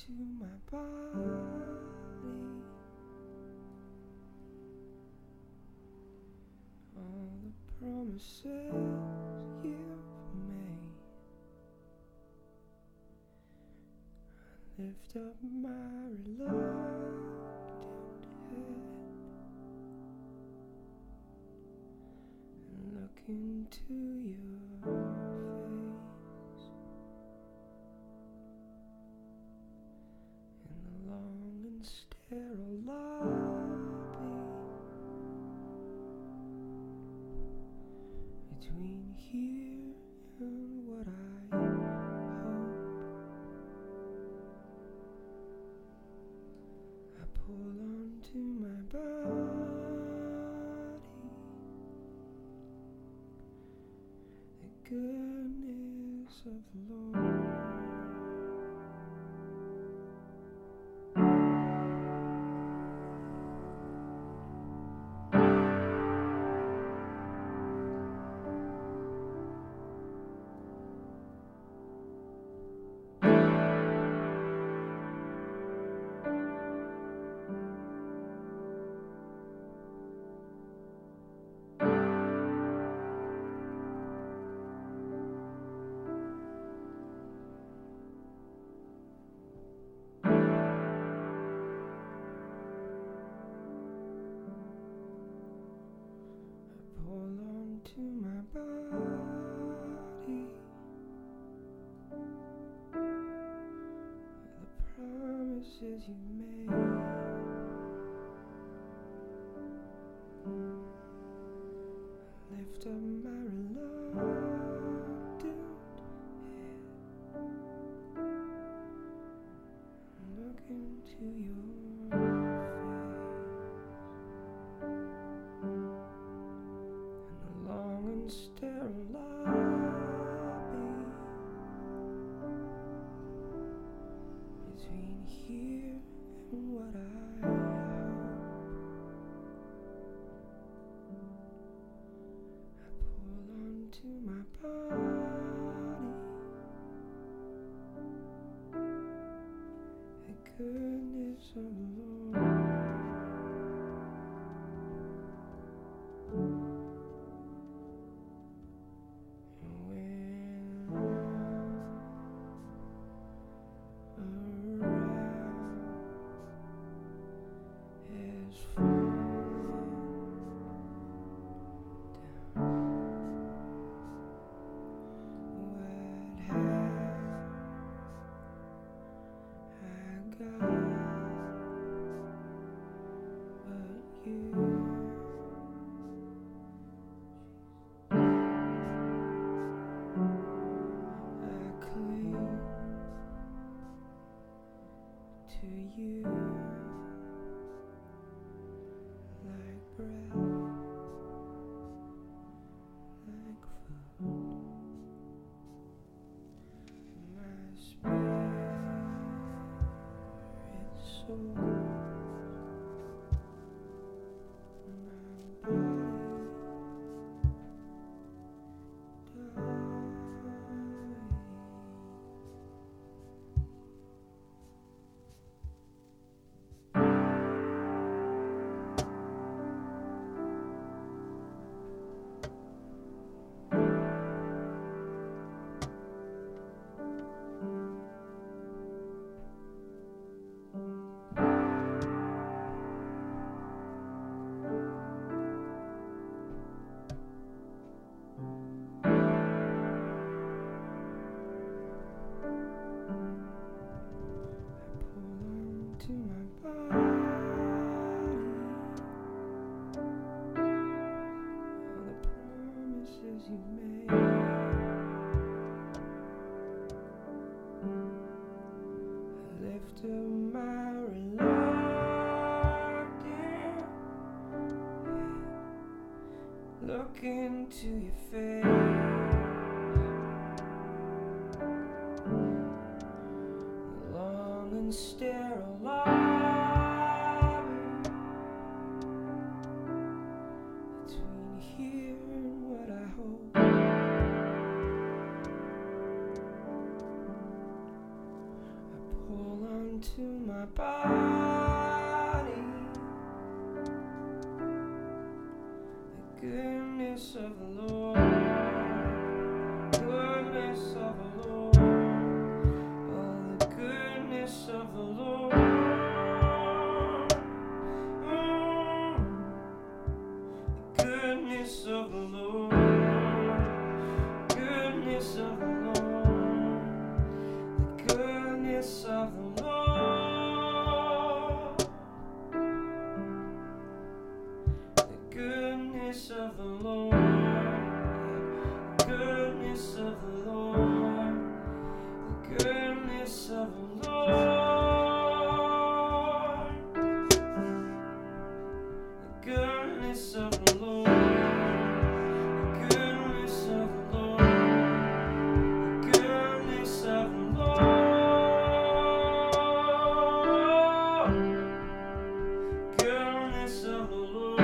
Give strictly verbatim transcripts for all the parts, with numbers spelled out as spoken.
to my body, all the promises you've made. I lift up my reluctant head and look into your face. In the long and sterile lobby between here and what I hope, I pull onto my body, the goodness of the Lord. Hold on to my body, the promises you made. Lift up my reluctant head and look into your sterile lobby between here and what I hope. I pull onto my body, the goodness of the Lord. To you, like breath, like food, my spirit soars, my body to my body, all the promises you've made. I lift up my reluctant head, look into your face. The long and sterile lobby between here and what I hope. I pull on body. The goodness of the Lord, goodness of the Lord, oh, the goodness of the Lord. Mm. The goodness of the Lord, goodness of the Lord, the goodness of the Lord, the goodness of the Lord, the goodness of the Lord, the goodness of the Lord, the goodness of the Lord, the goodness of the Lord, the goodness of the Lord, goodness of the Lord,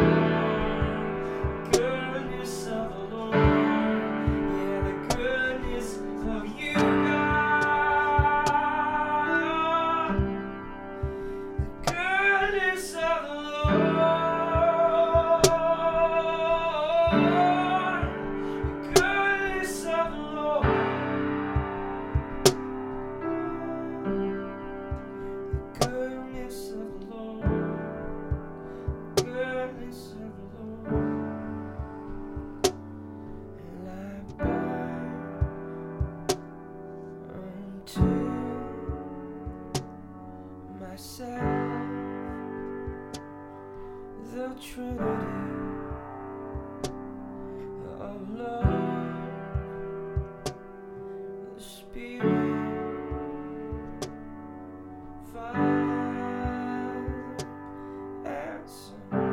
goodness of the Lord, yeah, the goodness of you, God, the goodness of the Lord, the goodness of the Lord, the goodness of the Lord, goodness of the Lord, and I bow unto myself, the Trinity of love, the Spirit, Father and Son.